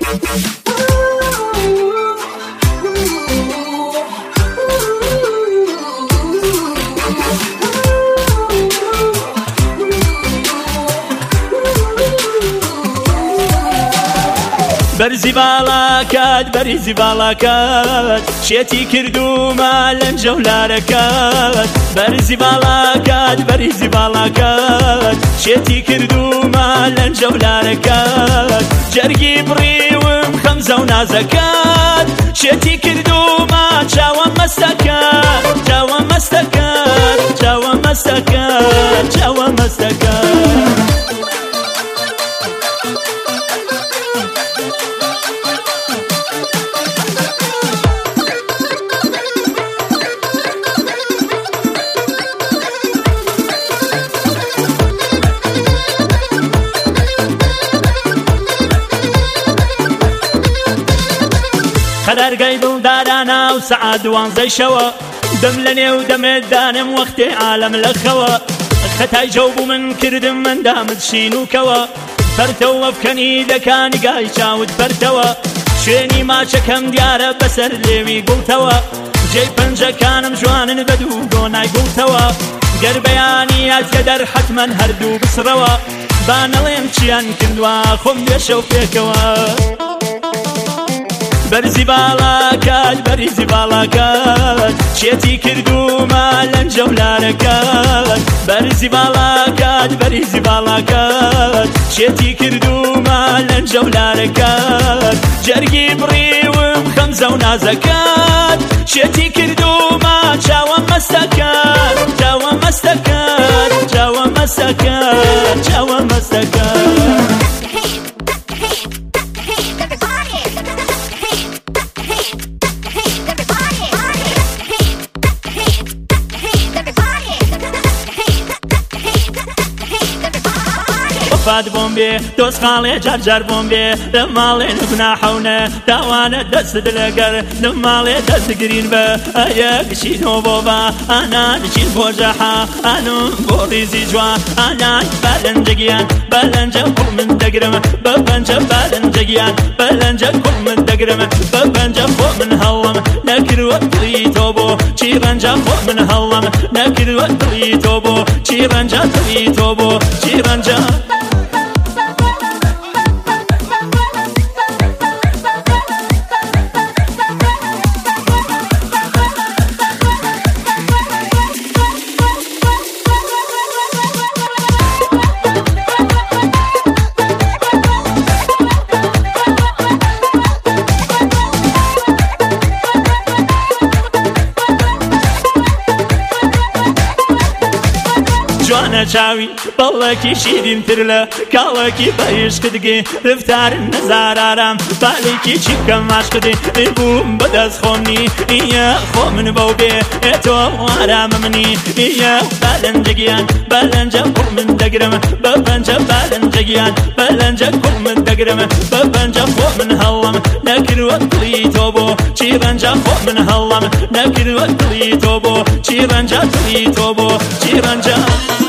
بەرزی باڵاکات بەریزی باڵاکات شێتی کردومە لەم جەولارەکەت بەرزی باڵاکات بەریزی باڵاکات شێتی کردومە لەم جەولارەکەت جەرگی بڕیوم خەمزە و نازەکەت شێتی کردومە چاوە مەستەکەت چاوە مەستەکەت چاوە مەستەکەت چاوە مەستەکەت قەرارگای دڵدارانە و سەعات دوانزەی شەوە دەم لە نێو دەمێدانم وەختێ عالەم لە خەوە خەتای جەو بوو من کردم مندامت شینوکەوە پەرتەوە بکەنی دەکانی گای چاوت پەرتەوە شوێنی ماچەکەم دیارە بەسەر لێوی گوڵتەوە جێی پەنجەکانم جوانن بە دوو دۆنای گوڵتەوە گەر بەیانی یادکە دەر حەتمەن هەردوو بسڕەوە با نەڵێم چیان کردووە خۆم دێشە و پێکەوە بەرزی باڵاکات بەریزی باڵاکات شێتی کردومە لەم جەولارەکەت بەرزی باڵاکات بەریزی باڵاکات شێتی کردومە لەم جەولارەکەت جەرگی بڕیوم خەمزە و نازەکەت شێتی کردومە چاوە مەستەکەت چاوە مەستەکەت چاوە مەستەکەت چاوە مەستەکەت فات بۆم بێ دۆست خاڵێ جارجار بۆم بێ لە ماڵێ نەگوناحەونە داوانە دەست لەگەر لە ماڵێ دەستگرین بە ئەیە گشینەوە بۆ بە ئانان چین بۆ جەحا ئانم بۆ ڕیزی جوان ئانان بالەنجەگیان بەلەنجە کوڵ من دەگرم بە پەنجە بالەنجەگیان بەلەنجە کوڵ من دەگرم بە پەنجە خۆ من هەڵم نەکردوە دڵی تۆ بۆ چی ڕەنجە خۆ من هەڵم نەکردوە دڵی تۆ بۆ چی ڕەنجە دڵی تۆ بۆ چی ڕەنجە جوانە چاوی بەڵێکی شیرینتر لە کاڵێکی بەعیشقدگێ رفتارن نەزارارام باڵێکی چی بکەم ماشقدێ بووم بەدەست خۆمنی ئیە خۆ من بەو بێ ئێتۆ ئارامە منی ئیە بالەنجەگیان بەلەنجە کوڵ من دەگرم بە پەنجە بالەنجەگیان بەلەنجە کوڵ من دەگرم بە پەنجە خۆ من هەڵم نەکردوە دڵی تۆ بۆ چی ڕەنجە خۆ من هەڵم نەکردوە دڵی تۆ بۆ چی ڕەنجە دڵی تۆ بۆ چی ڕەنجە